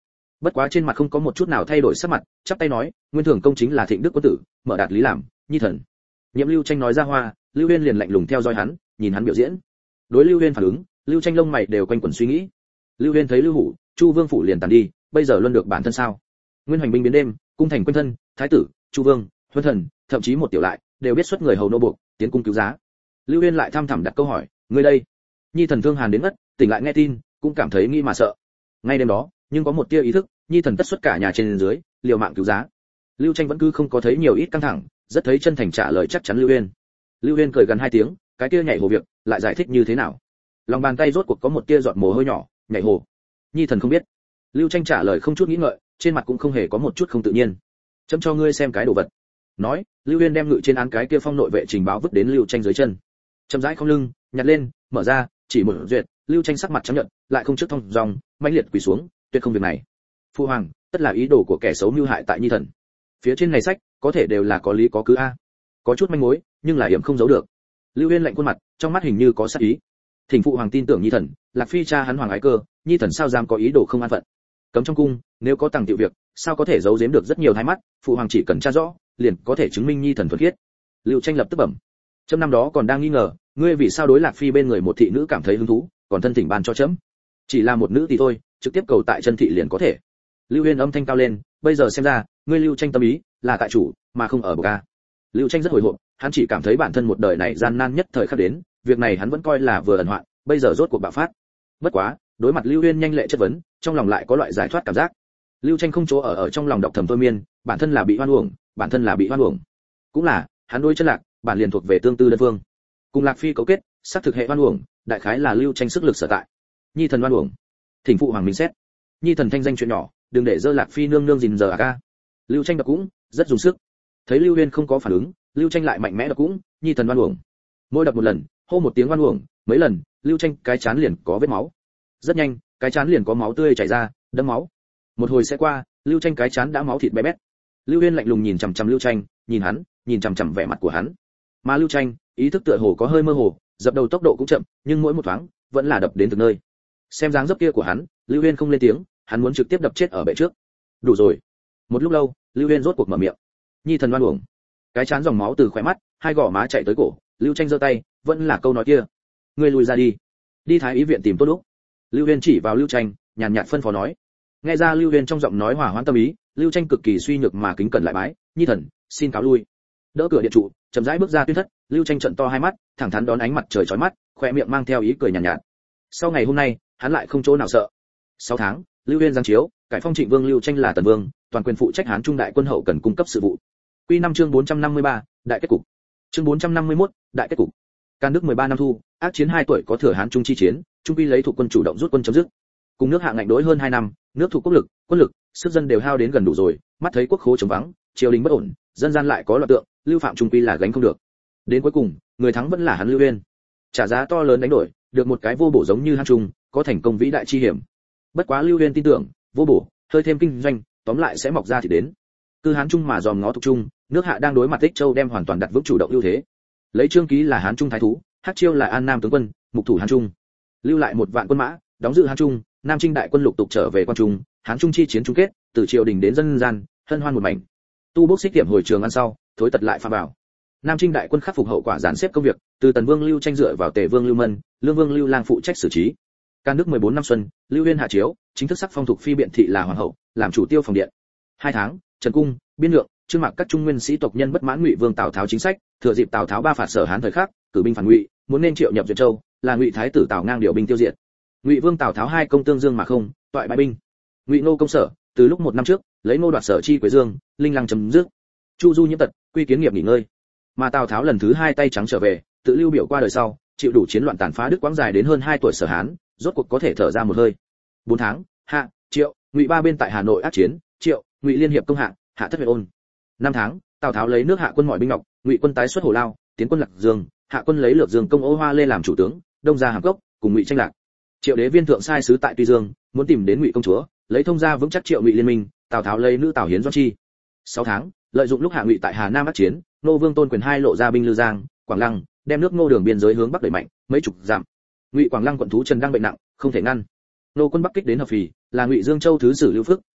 Bất quá trên mặt không có một chút nào thay đổi sắc mặt, chắp tay nói, nguyên thường công chính là thịnh đức quân tử, mở đạt lý làm, nhi thần. Nhiệm Lưu Tranh nói ra hoa, Lưu Huyên liền lạnh lùng theo dõi hắn, nhìn hắn biểu diễn. Đối Lưu Huyên phản ứng, Lưu Tranh lông mày đều quanh quẩn suy nghĩ. Lưu Huyên thấy Lưu Hủ, Chu Vương phủ liền tàn đi, bây giờ luân được bản thân sao? Nguyên hoành binh biến đêm, cung thành quân thân, thái tử, Chu Vương, Huân thần, thậm chí một tiểu lại, đều biết xuất người hầu nô buộc, tiến cung cứu giá. Lưu Huyên lại thăm thẳm đặt câu hỏi, ngươi đây? Nhi thần thương hàn đến ngất, tỉnh lại nghe tin, cũng cảm thấy nghi mà sợ. Ngay đêm đó, nhưng có một tia ý thức, Nhi thần tất xuất cả nhà trên dưới, liều mạng cứu giá. Lưu Tranh vẫn cứ không có thấy nhiều ít căng thẳng, rất thấy chân thành trả lời chắc chắn Lưu Huyên. Lưu Huyên cười gần hai tiếng, cái kia nhảy hồ việc, lại giải thích như thế nào? Lòng bàn tay rốt cuộc có một tia giọt mồ hôi nhỏ, nhảy hồ. Nhi thần không biết. Lưu Tranh trả lời không chút nghĩ ngợi, trên mặt cũng không hề có một chút không tự nhiên. Chấm cho ngươi xem cái đồ vật. Nói, Lưu Huyên đem ngự trên án cái kia phong nội vệ trình báo vứt đến Lưu Tranh dưới chân. Chậm rãi không lưng, nhặt lên, mở ra, chỉ một duyệt, Lưu Tranh sắc mặt trắng nhợt, lại không trước thông dòng, mãnh liệt quỳ xuống, tuyệt không việc này. Phu hoàng, tất là ý đồ của kẻ xấu mưu hại tại Nhi thần. Phía trên này sách, có thể đều là có lý có cứ a. Có chút manh mối, nhưng là hiểm không giấu được. Lưu Huyên lạnh khuôn mặt, trong mắt hình như có sát ý. Thỉnh phụ hoàng tin tưởng Nhi thần, Lạc Phi cha hắn hoàng ái cơ, Nhi thần sao dám có ý đồ không an phận. Cấm trong cung, nếu có tàng tiểu việc, sao có thể giấu giếm được rất nhiều thái mắt, phụ hoàng chỉ cần tra rõ, liền có thể chứng minh Nhi thần thuần khiết. Lưu Tranh lập tức bẩm. Chấm năm đó còn đang nghi ngờ, ngươi vì sao đối Lạc Phi bên người một thị nữ cảm thấy hứng thú, còn thân thỉnh ban cho chấm. Chỉ là một nữ thì thôi, trực tiếp cầu tại chân thị liền có thể. Lưu Huyên âm thanh cao lên, bây giờ xem ra, ngươi Lưu Tranh tâm ý là tại chủ, mà không ở bậc a. Lưu Tranh rất hồi hộp, hắn chỉ cảm thấy bản thân một đời này gian nan nhất thời khắc đến, việc này hắn vẫn coi là vừa ẩn hoạn, bây giờ rốt cuộc bạo phát. Bất quá, đối mặt Lưu Huyên nhanh lệ chất vấn, trong lòng lại có loại giải thoát cảm giác. Lưu Tranh không chỗ ở ở trong lòng độc thầm thôi miên, bản thân là bị hoan uổng, bản thân là bị hoan uổng. Cũng là, hắn đối chân Lạc, bản liền thuộc về tương tư đơn phương. Cùng Lạc Phi cấu kết, xác thực hệ hoan uổng, đại khái là Lưu Tranh sức lực sở tại. Nhi thần hoan uổng. Thỉnh phụ hoàng minh xét. Nhi thần thanh danh chuyện nhỏ, đừng để dơ Lạc Phi nương nương gìn giờ à ca. Lưu Tranh đập cũng rất dùng sức. Thấy Lưu Huyên không có phản ứng, Lưu Tranh lại mạnh mẽ đập cũng, Nhi thần hoan uổng. Mỗi đập một lần, hô một tiếng hoan uổng, mấy lần, Lưu Tranh cái chán liền có vết máu. Rất nhanh, cái chán liền có máu tươi chảy ra, đẫm máu. Một hồi sẽ qua, Lưu Tranh cái chán đã máu thịt bé bét. Lưu Huyên lạnh lùng nhìn chằm chằm Lưu Tranh, nhìn hắn, nhìn chằm chằm vẻ mặt của hắn. Mà Lưu Tranh, ý thức tựa hồ có hơi mơ hồ, dập đầu tốc độ cũng chậm, nhưng mỗi một thoáng, vẫn là đập đến từ nơi. Xem dáng dấp kia của hắn, Lưu Huyên không lên tiếng, hắn muốn trực tiếp đập chết ở bệ trước. Đủ rồi. Một lúc lâu, Lưu Huyên rốt cuộc mở miệng. Nhi thần oan uổng. Cái chán dòng máu từ khóe mắt, hai gò má chạy tới cổ, Lưu Tranh giơ tay, vẫn là câu nói kia. Ngươi lùi ra đi. Đi Thái ý viện tìm Tốt Lúc. Lưu Huyên chỉ vào Lưu Tranh, nhàn nhạt phân phó nói. Nghe ra Lưu Huyên trong giọng nói hỏa hoãn tâm ý, Lưu Tranh cực kỳ suy nhược mà kính cẩn lại bái, Nhi thần, xin cáo lui. Đỡ cửa điện trụ, chậm rãi bước ra tuyên thất, Lưu Tranh trợn to hai mắt, thẳng thắn đón ánh mặt trời chói mắt, khoe miệng mang theo ý cười nhàn nhạt, nhạt. Sau ngày hôm nay, hắn lại không chỗ nào sợ. Sáu tháng, Lưu Huyên giáng chiếu, cải phong Trịnh Vương Lưu Tranh là Tần Vương, toàn quyền phụ trách Hán Trung đại quân hậu cần cung cấp sự vụ. Quy năm chương bốn trăm năm mươi ba, đại kết cục. Chương bốn trăm năm mươi mốt, đại kết cục. Can Đức mười ba năm thu, ác chiến hai tuổi có thừa Hán Trung chi chiến, Trung quy lấy thuộc quân chủ động rút quân chấm dứt. Cùng nước Hạ ngạnh đối hơn hai năm, nước thuộc quốc lực, quân lực, sức dân đều hao đến gần đủ rồi, mắt thấy quốc khố trống vắng, triều đình bất ổn, dân gian lại có loạn tượng, Lưu Phạm Trung quy là gánh không được. Đến cuối cùng, người thắng vẫn là hắn Lưu Huyên. Trả giá to lớn đánh đổi, được một cái vô bổ giống như Hán Trung, có thành công vĩ đại chi hiểm. Bất quá Lưu Huyên tin tưởng, vô bổ, hơi thêm kinh doanh, tóm lại sẽ mọc ra thì đến. Cư Hán Trung mà dòm ngó thuộc Trung, nước Hạ đang đối mặt Tích Châu đem hoàn toàn đặt vững chủ động ưu thế. Lấy Trương Ký là Hán Trung thái thú, Hắc Chiêu là An Nam tướng quân, mục thủ Hán Trung. Lưu lại một vạn quân mã, đóng giữ Hán Trung, Nam Trinh đại quân lục tục trở về Quan Trung, Hán Trung chi chiến chung kết, từ triều đình đến dân gian, hân hoan một mảnh. Tu Bốc Xích tiệm hồi trường ăn sau, thối tật lại pha vào. Nam Trinh đại quân khắc phục hậu quả dàn xếp công việc, từ Tần Vương Lưu Tranh dựa vào Tề Vương Lưu Mân, Lương Vương Lưu Lang phụ trách xử trí. Can Đức mười bốn năm xuân, Lưu Huyên hạ chiếu, chính thức sắc phong thuộc phi biện thị là hoàng hậu, làm chủ tiêu phòng điện. Hai tháng, Trần Cung, Biên Nhượng, Trương Mạc các trung nguyên sĩ tộc nhân bất mãn Ngụy Vương Tào Tháo chính sách, thừa dịp Tào Tháo ba phạt Sở Hán thời khắc, cử binh phản Ngụy, muốn nên triệu nhập Duyệt Châu, là Ngụy thái tử Tào Ngang điều binh tiêu diệt. Ngụy Vương Tào Tháo hai công tương dương mà không, toại bại binh. Ngụy Ngô công Sở, từ lúc một năm trước, lấy Ngô đoạt Sở chi Quế Dương, linh lăng chấm dứt. Chu Du nhiễm tật, quy kiến nghiệp nghỉ ngơi. Mà Tào Tháo lần thứ hai tay trắng trở về, tự lưu biểu qua đời sau, chịu đủ chiến loạn tàn phá Đức quãng dài đến hơn hai tuổi Sở Hán, rốt cuộc có thể thở ra một hơi. Bốn tháng, Hạ, Triệu, Ngụy ba bên tại Hà Nội ác chiến, Triệu, Ngụy liên hiệp công Hạ, Hạ thất Việt ôn. Năm tháng, Tào Tháo lấy nước Hạ quân mọi binh ngọc, Ngụy quân tái xuất Hồ Lao, tiến quân Lạc Dương, Hạ quân lấy Lược Dương công Ô Hoa Lê làm chủ tướng, đông ra Hàm Cốc, cùng Ngụy tranh lạc. Triệu Đế Viên thượng sai sứ tại Tuy Dương, muốn tìm đến Ngụy công chúa, lấy thông gia vững chắc Triệu Ngụy liên minh, Tào Tháo lấy nữ Tào Hiến Doãn Chi. Sáu tháng, lợi dụng lúc Hạ Ngụy tại Hà Nam ác chiến, Nô Vương Tôn Quyền hai lộ ra binh Lư Giang, Quảng Lăng, đem nước Ngô đường biên giới hướng bắc đẩy mạnh, mấy chục dặm. Ngụy Quảng Lăng quận thú Trần đang bệnh nặng, không thể ngăn. Nô quân Bắc kích đến Hợp Phì, là Ngụy Dương Châu thứ sử Lưu Phức,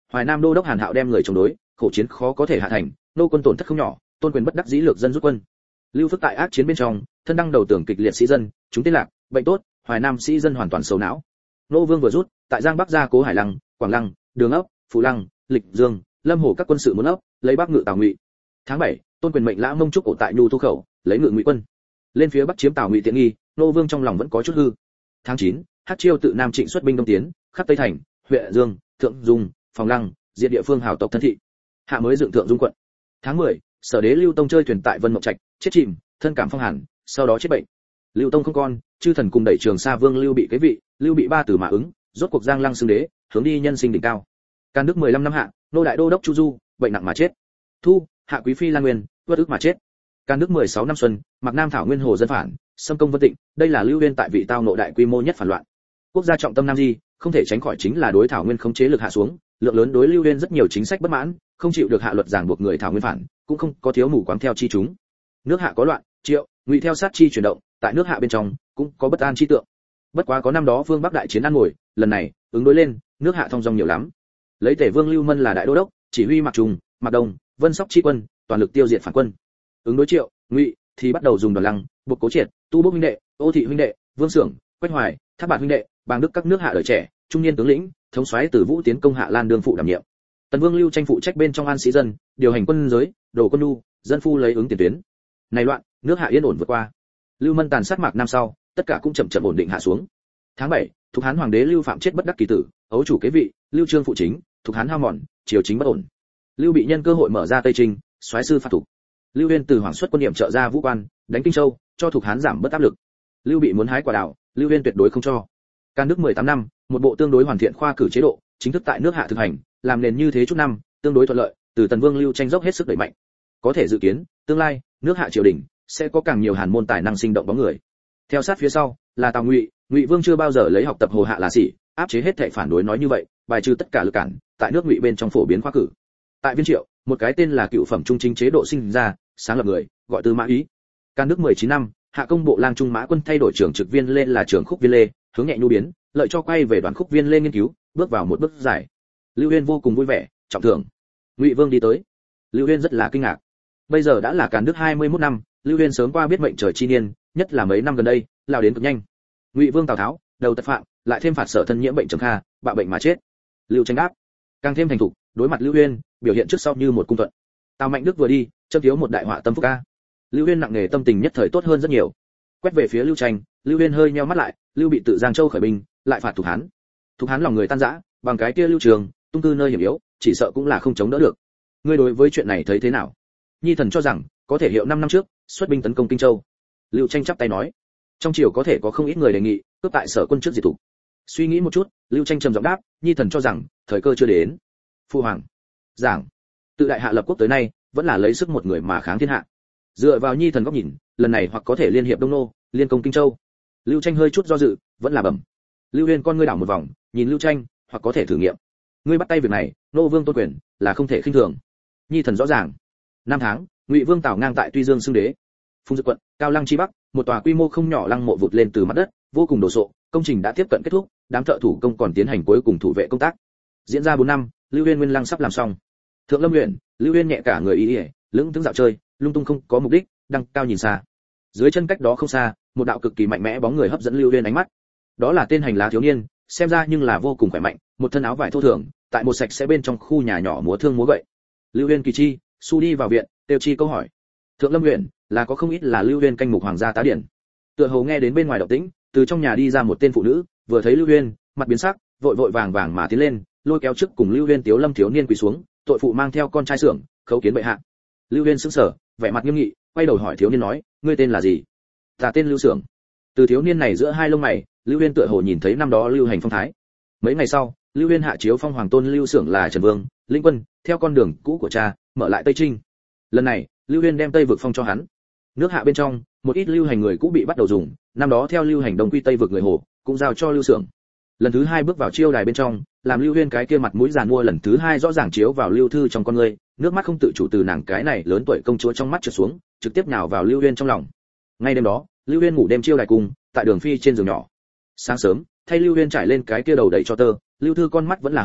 Hoài Nam đô đốc Hàn Hạo đem người chống đối, khổ chiến khó có thể hạ thành, nô quân tổn thất không nhỏ, Tôn Quyền bất đắc dĩ lược dân rút quân. Lưu Phức tại ác chiến bên trong, thân đăng đầu tưởng kịch liệt sĩ dân, chúng tên lạc, bệnh tốt, Hoài Nam sĩ dân hoàn toàn sầu não. Nô Vương vừa rút, tại Giang Bắc gia Cố Hải Lăng, Quảng Lăng, Đường ấp, Phú Lăng, Lịch Dương, Lâm Hồ các quân sự muốn ấp, lấy Bắc ngự Tào Ngụy. Tháng bảy, Tôn Quyền mệnh Lã Mông Trúc ổ tại Nhu Thu khẩu, lấy ngự Ngụy quân. Lên phía Bắc chiếm Tào Ngụy tiện nghi, Nô Vương trong lòng vẫn có chút hư. Tháng chín, Hát Chiêu tự Nam Trịnh xuất binh đông tiến, khắp Tây Thành, Huệ Dương, Thượng Dung, Phòng Lăng, diệt địa phương hào tộc thân thị. Hạ mới dựng Thượng Dung quận. Tháng mười, Sở Đế Lưu Tông chơi thuyền tại Vân Mộng Trạch, chết chìm, thân cảm phong hàn, sau đó chết bệnh. Lưu Tông không con, chư thần cùng đẩy Trường Sa Vương Lưu Bị kế vị, Lưu Bị ba tử mà ứng, rốt cuộc Giang Lăng xưng đế, hướng đi nhân sinh đỉnh cao. Can Đức mười lăm năm hạ, nô đại đô đốc Chu Du, bệnh nặng mà chết. Thu, hạ quý phi Lan Nguyên, uất ức mà chết. Can Đức mười sáu năm xuân, Mạc Nam Thảo Nguyên Hồ dân phản, xâm công Vân Tịnh, đây là Lưu Uyên tại vị tao nộ đại quy mô nhất phản loạn. Quốc gia trọng tâm Nam Di, không thể tránh khỏi chính là đối Thảo Nguyên khống chế lực hạ xuống, lượng lớn đối Lưu Uyên rất nhiều chính sách bất mãn, không chịu được hạ luật ràng buộc người Thảo Nguyên phản, cũng không có thiếu mù quáng theo chi chúng. Nước hạ có loạn, Triệu, Ngụy theo sát chi chuyển động, tại nước hạ bên trong cũng có bất an chi tượng. Bất quá có năm đó Vương Bắc đại chiến ăn ngồi, lần này ứng đối lên, nước hạ thông dong nhiều lắm. Lấy Tể Vương Lưu Mân là đại đô đốc, chỉ huy Mạc Trùng, Mạc Đông, Vân Sóc chi quân, toàn lực tiêu diệt phản quân. Ứng đối Triệu, Ngụy thì bắt đầu dùng Đoàn Lăng, Buộc Cố Triệt, Tu Bốc huynh đệ, Ô Thị huynh đệ, Vương Xưởng, Quách Hoài, Thác Bạt huynh đệ, Bàng Đức các nước hạ đời trẻ, trung niên tướng lĩnh, thống soái Từ Vũ tiến công Hạ Lan đương phụ đảm nhiệm. Tần Vương Lưu Tranh phụ trách bên trong an sĩ dân, điều hành quân giới, đồ quân nhu, dân phu lấy ứng tiền tuyến. Này loạn, nước hạ yên ổn vượt qua. Lưu Mân tàn sát Mạc Nam sau, tất cả cũng chậm chậm ổn định hạ xuống. Tháng bảy, Thục Hán hoàng đế Lưu Phạm chết bất đắc kỳ tử, ấu chủ kế vị, Lưu Trương phụ chính, Thục Hán hao mòn, triều chính bất ổn. Lưu Bị nhân cơ hội mở ra Tây Trinh, soái sư phạt Thục. Lưu Uyên từ Hoàng xuất quân điểm trợ ra Vũ Quan, đánh Kinh Châu, cho Thục Hán giảm bớt áp lực. Lưu Bị muốn hái quả đào, Lưu Uyên tuyệt đối không cho. Can Đức mười tám năm, một bộ tương đối hoàn thiện khoa cử chế độ, chính thức tại nước hạ thực hành, làm nền như thế chút năm, tương đối thuận lợi, từ Tần Vương Lưu Tranh dốc hết sức đẩy mạnh. Có thể dự kiến, tương lai, nước hạ triều đình sẽ có càng nhiều hàn môn tài năng sinh động bóng người. Theo sát phía sau, là Tào Ngụy, Ngụy Vương chưa bao giờ lấy học tập Hồ Hạ là sĩ, áp chế hết thảy phản đối nói như vậy, bài trừ tất cả lực cản, tại nước Ngụy bên trong phổ biến khoa cử. Tại Viên Triệu, một cái tên là cựu phẩm trung chính chế độ sinh ra, sáng lập người, gọi Tư Mã Ý. Can Đức mười chín năm, hạ công bộ lang trung mã quân thay đổi trưởng trực viên lê là trưởng khúc viên lê, hướng nhẹ nhu biến, lợi cho quay về đoàn khúc viên lê nghiên cứu, bước vào một bước giải. Lưu Uyên vô cùng vui vẻ, trọng thưởng. Ngụy Vương đi tới. Lưu Uyên rất là kinh ngạc. Bây giờ đã là Càn Đức hai mươi mốt năm, Lưu Uyên sớm qua biết mệnh trời chi niên, nhất là mấy năm gần đây, lao đến cực nhanh. Ngụy Vương Tào Tháo, đầu tật phạm, lại thêm phạt sở thân nhiễm bệnh trầm kha, bạo bệnh mà chết. Lưu Tranh đáp, càng thêm thành thục, đối mặt Lưu Uyên, biểu hiện trước sau như một cung thuận. Tào Mạnh Đức vừa đi, châm thiếu một đại họa tâm phúc ca. Lưu Uyên nặng nề tâm tình nhất thời tốt hơn rất nhiều. Quét về phía Lưu Tranh, Lưu Uyên hơi nheo mắt lại, Lưu Bị tự Giang Châu khởi binh, lại phạt Thục Hán. Thục Hán lòng người tan rã, bằng cái kia Lưu Trường, tung cư nơi hiểm yếu, chỉ sợ cũng là không chống đỡ được. Ngươi đối với chuyện này thấy thế nào? Nhi thần cho rằng, có thể hiệu năm năm trước, xuất binh tấn công Kinh Châu. Lưu Tranh chắp tay nói, trong triều có thể có không ít người đề nghị, cướp tại sở quân trước diệt thủ. Suy nghĩ một chút, Lưu Tranh trầm giọng đáp, Nhi thần cho rằng, thời cơ chưa đến. Phu hoàng, giảng, tự đại hạ lập quốc tới nay, vẫn là lấy sức một người mà kháng thiên hạ. Dựa vào Nhi thần góc nhìn, lần này hoặc có thể liên hiệp Đông Nô, liên công Kinh Châu. Lưu Tranh hơi chút do dự, vẫn là bẩm. Lưu Uyên con ngươi đảo một vòng, nhìn Lưu Tranh, hoặc có thể thử nghiệm. Ngươi bắt tay việc này, nô vương Tôn Quyền, là không thể khinh thường. Nhi thần rõ ràng. Năm tháng, Ngụy Vương Tào ngang tại Tuy Dương xưng đế. Phùng Dực quận, Cao Lăng chi bắc, một tòa quy mô không nhỏ lăng mộ vụt lên từ mặt đất, vô cùng đồ sộ, công trình đã tiếp cận kết thúc, đám thợ thủ công còn tiến hành cuối cùng thủ vệ công tác. Diễn ra bốn năm, Lưu Uyên nguyên lăng sắp làm xong. Thượng Lâm huyện, Lưu Uyên nhẹ cả người ý ỉa, lững thững dạo chơi, lung tung không có mục đích, đăng cao nhìn xa. Dưới chân cách đó không xa, một đạo cực kỳ mạnh mẽ bóng người hấp dẫn Lưu Uyên ánh mắt. Đó là tên hành lá thiếu niên, xem ra nhưng là vô cùng khỏe mạnh, một thân áo vải thô thường, tại một sạch sẽ bên trong khu nhà nhỏ múa thương múa gậy. Lưu Uyên kỳ chi, su đi vào viện, tiêu chi câu hỏi. Thượng Lâm huyện là có không ít là Lưu Uyên canh mục hoàng gia tá điển. Tựa hồ nghe đến bên ngoài động tĩnh, từ trong nhà đi ra một tên phụ nữ, vừa thấy Lưu Uyên, mặt biến sắc, vội vội vàng vàng mà tiến lên, lôi kéo trước cùng Lưu Uyên Tiếu Lâm thiếu niên quỳ xuống, tội phụ mang theo con trai xưởng, khấu kiến bệ hạ. Lưu Uyên sững sờ, vẻ mặt nghiêm nghị, quay đầu hỏi thiếu niên nói, ngươi tên là gì? Ta tên Lưu Xưởng. Từ thiếu niên này giữa hai lông mày, Lưu Uyên tựa hồ nhìn thấy năm đó Lưu Hành phong thái. Mấy ngày sau, Lưu Uyên hạ chiếu phong hoàng tôn Lưu Xưởng là Trần Vương, lĩnh quân, theo con đường cũ của cha, mở lại Tây Trinh. Lần này, Lưu Uyên đem Tây vực phong cho hắn. Nước hạ bên trong, một ít Lưu Hành người cũ bị bắt đầu dùng, năm đó theo Lưu Hành đông quy Tây vực người Hồ, cũng giao cho Lưu Xưởng. Lần thứ hai bước vào chiêu đài bên trong, làm Lưu Uyên cái kia mặt mũi giàn mua lần thứ hai rõ ràng chiếu vào Lưu Thư trong con người, nước mắt không tự chủ từ nàng cái này lớn tuổi công chúa trong mắt trượt xuống, trực tiếp nhào vào Lưu Uyên trong lòng. Ngay đêm đó, Lưu Uyên ngủ đêm chiêu đài cùng, tại đường phi trên giường nhỏ. Sáng sớm, thay Lưu Uyên trải lên cái kia đầu đầy cho tơ, Lưu Thư con mắt vẫn là hồng,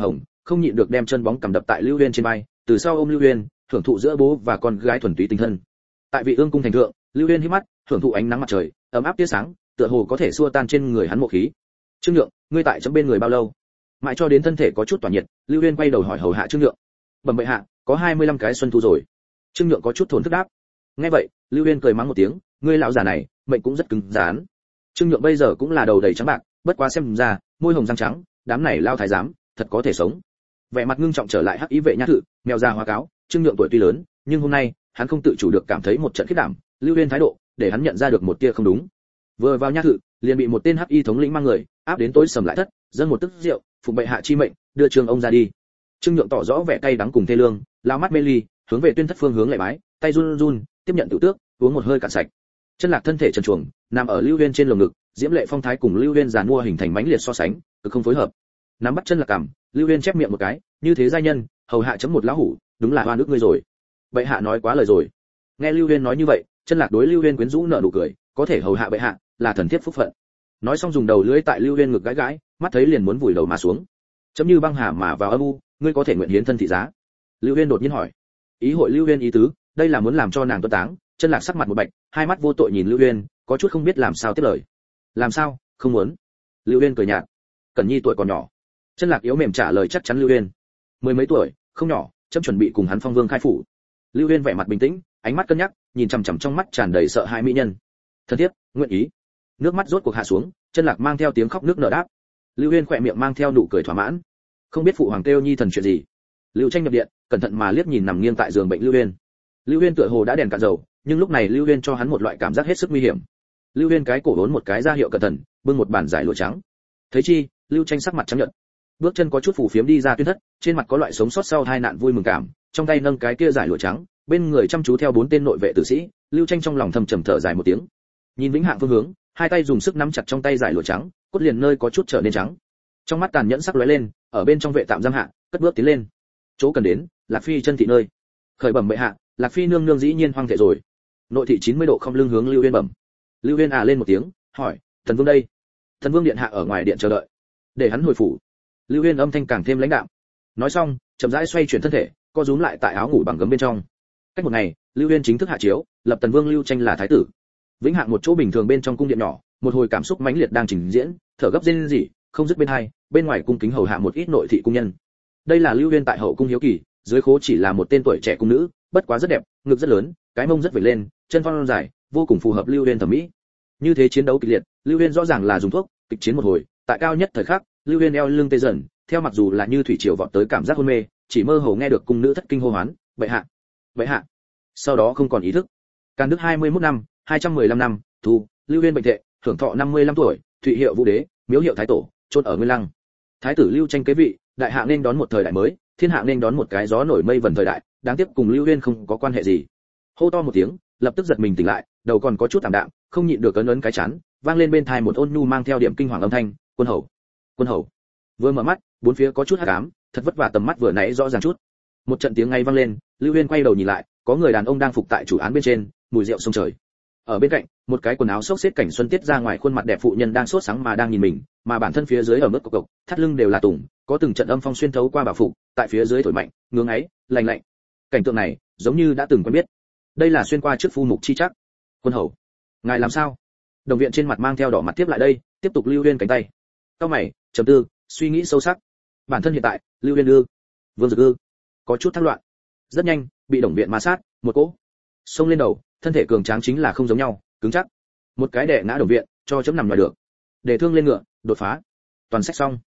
không nhịn được đem chân bóng cầm đập tại Lưu Huyên trên vai, từ sau ôm Lưu Huyên, thưởng thụ giữa bố và con gái thuần túy tình thân. Tại vị ương cung thành thượng, Lưu Huyên híp mắt, thưởng thụ ánh nắng mặt trời, ấm áp tia sáng, tựa hồ có thể xua tan trên người hắn mộ khí. Trương Nhượng, ngươi tại chấm bên người bao lâu? Mãi cho đến thân thể có chút tỏa nhiệt, Lưu Huyên quay đầu hỏi hầu hạ Trương Nhượng. Bẩm bệ hạ, có hai mươi lăm cái xuân thu rồi. Trương Nhượng có chút thốn thức đáp. Nghe vậy, Lưu Huyên cười mắng một tiếng, ngươi lão già này, mệnh cũng rất cứng rắn. Trương Nhượng bây giờ cũng là đầu đầy trắng bạc, bất quá xem ra, môi hồng răng trắng, đám này lao thái giám, thật có thể sống. Vẻ mặt ngưng trọng trở lại Hắc Ý vệ nhã thự, mèo già hóa cáo, Trương Nhượng tuổi tuy lớn, nhưng hôm nay, hắn không tự chủ được cảm thấy một trận khiếp đảm, Lưu Huyên thái độ, để hắn nhận ra được một tia không đúng. Vừa vào nhã thự, liền bị một tên Hắc Y thống lĩnh mang người, áp đến tối sầm lại thất, dâng một tức rượu, phục bệ hạ chi mệnh, đưa Trương ông ra đi. Trương Nhượng tỏ rõ vẻ cay đắng cùng thê lương, lao mắt mê ly, hướng về tuyên thất phương hướng lại bái, tay run run, tiếp nhận tự tước, uống một hơi cạn sạch. Chân Lạc thân thể trần truồng, nằm ở Lưu Huyên trên lồng ngực, diễm lệ phong thái cùng Lưu Huyên giàn mua hình thành mãnh liệt so sánh, cực không phối hợp. Nắm bắt Chân Lạc cằm, Lưu Huyên chép miệng một cái, như thế giai nhân, hầu hạ chấm một lão hủ, đúng là oan ức ngươi rồi. Bệ hạ nói quá lời rồi. Nghe Lưu Huyên nói như vậy, Chân Lạc đối Lưu Huyên quyến rũ nở nụ cười, có thể hầu hạ bệ hạ, là thần thiết phúc phận. Nói xong dùng đầu lưỡi tại Lưu Huyên ngực gãi gãi, mắt thấy liền muốn vùi đầu mà xuống. Chấm như băng hà mà vào âm u, ngươi có thể nguyện hiến thân thị giá. Lưu Huyên đột nhiên hỏi. Ý hội Lưu Huyên ý tứ, đây là muốn làm cho nàng tuân táng. Chân Lạc sắc mặt một bạch, hai mắt vô tội nhìn Lưu Huyên, có chút không biết làm sao tiếp lời. Làm sao, không muốn. Lưu Huyên cười nhạt. Cẩn Nhi tuổi còn nhỏ. Chân Lạc yếu mềm trả lời chắc chắn Lưu Huyên. Mười mấy tuổi, không nhỏ, chấm chuẩn bị cùng hắn phong vương khai phủ. Lưu Huyên vẻ mặt bình tĩnh, ánh mắt cân nhắc, nhìn chằm chằm trong mắt tràn đầy sợ hãi mỹ nhân. Thân thiết, nguyện ý. Nước mắt rốt cuộc hạ xuống, Chân Lạc mang theo tiếng khóc nước nở đáp. Lưu Huyên khỏe miệng mang theo nụ cười thỏa mãn. Không biết phụ hoàng kêu nhi thần chuyện gì. Lưu Tranh nhập điện, cẩn thận mà liếc nhìn nằm nghiêng tại giường bệnh Lưu Huyên. Lưu Huyên tựa hồ đã đèn cạn dầu, nhưng lúc này Lưu Huyên cho hắn một loại cảm giác hết sức nguy hiểm. Lưu Huyên cái cổ vốn một cái ra hiệu cẩn thận, bưng một bàn giải lụa trắng. Thấy chi, Lưu Tranh sắc mặt trắng nhợt, bước chân có chút phù phiếm đi ra tuyên thất, trên mặt có loại sống sót sau hai nạn vui mừng cảm, trong tay nâng cái kia giải lụa trắng, bên người chăm chú theo bốn tên nội vệ tử sĩ. Lưu Tranh trong lòng thầm trầm thở dài một tiếng, nhìn Vĩnh Hạng phương hướng, hai tay dùng sức nắm chặt trong tay giải lụa trắng, cốt liền nơi có chút trở nên trắng. Trong mắt tàn nhẫn sắc lóe lên, ở bên trong vệ tạm giam hạ, cất bước tiến lên. Chỗ cần đến, Lạc Phi chân thị nơi. Khởi bẩm bệ hạ, Lạc Phi nương nương dĩ nhiên hoang thể rồi. Nội thị chín mươi độ không lưng hướng Lưu Huyên bẩm. Lưu Huyên à lên một tiếng, hỏi, thần vương đây? Thần vương điện hạ ở ngoài điện chờ đợi, để hắn hồi phủ. Lưu Huyên âm thanh càng thêm lãnh đạm. Nói xong, chậm rãi xoay chuyển thân thể, co rúm lại tại áo ngủ bằng gấm bên trong. Cách một ngày, Lưu Huyên chính thức hạ chiếu, lập Tần Vương Lưu Tranh là thái tử. Vĩnh Hạng một chỗ bình thường bên trong cung điện nhỏ, một hồi cảm xúc mãnh liệt đang trình diễn, thở gấp rên rỉ, không dứt bên hai, bên ngoài cung kính hầu hạ một ít nội thị cung nhân. Đây là Lưu Huyên tại hậu cung hiếu kỳ, dưới khố chỉ là một tên tuổi trẻ cung nữ, bất quá rất đẹp, ngực rất lớn, cái mông rất vểnh lên, chân phong dài, vô cùng phù hợp Lưu Huyên thẩm mỹ. Như thế chiến đấu kịch liệt, Lưu Huyên rõ ràng là dùng thuốc, kịch chiến một hồi, tại cao nhất thời khắc, Lưu Huyên eo lưng tê dần, theo mặc dù là như thủy triều vọt tới cảm giác hôn mê, chỉ mơ hồ nghe được cung nữ thất kinh hô hoán, "Bệ hạ, bệ hạ." Sau đó không còn ý thức. Càn Đức hai mươi mốt năm, hai trăm mười lăm năm, thu, Lưu Huyên bệnh thệ, hưởng thọ năm mươi lăm tuổi, thụy hiệu vũ đế, miếu hiệu thái tổ, chôn ở Nguyên Lăng. Thái tử Lưu Tranh kế vị, đại hạ nên đón một thời đại mới, thiên hạ nên đón một cái gió nổi mây vần thời đại, đáng tiếc cùng Lưu Huyên không có quan hệ gì. Hô to một tiếng, lập tức giật mình tỉnh lại, đầu còn có chút tạm đạm, không nhịn được ấn ấn cái chán, vang lên bên tai một ôn nhu mang theo điểm kinh hoàng âm thanh, "Quân hầu, quân hầu." Vừa mở mắt, bốn phía có chút hắc ám, thật vất vả tầm mắt vừa nãy rõ ràng chút. Một trận tiếng ngay vang lên, Lưu Huyên quay đầu nhìn lại, có người đàn ông đang phục tại chủ án bên trên, mùi rượu sông trời. Ở bên cạnh, một cái quần áo xốc xếch cảnh xuân tiết ra ngoài khuôn mặt đẹp phụ nhân đang sốt sáng mà đang nhìn mình, mà bản thân phía dưới ở mức cộc cộc, thắt lưng đều là tùng, có từng trận âm phong xuyên thấu qua bảo phục, tại phía dưới thổi mạnh, ngưỡng ấy, lạnh lạnh. Cảnh tượng này, giống như đã từng quen biết. Đây là xuyên qua trước phu mục chi chắc. "Quân hầu, ngài làm sao?" Đồng viện trên mặt mang theo đỏ mặt tiếp lại đây, tiếp tục Lưu Huyên cánh tay. Cao mày, trầm tư, suy nghĩ sâu sắc. Bản thân hiện tại, Lưu Huyên ư, Vương Dực ư, có chút thắc loạn. Rất nhanh, bị đồng viện ma sát, một cỗ xông lên đầu, thân thể cường tráng chính là không giống nhau, cứng chắc. Một cái đè ngã đồng viện, cho chấm nằm ngoài được. Để thương lên ngựa, đột phá. Toàn sách xong.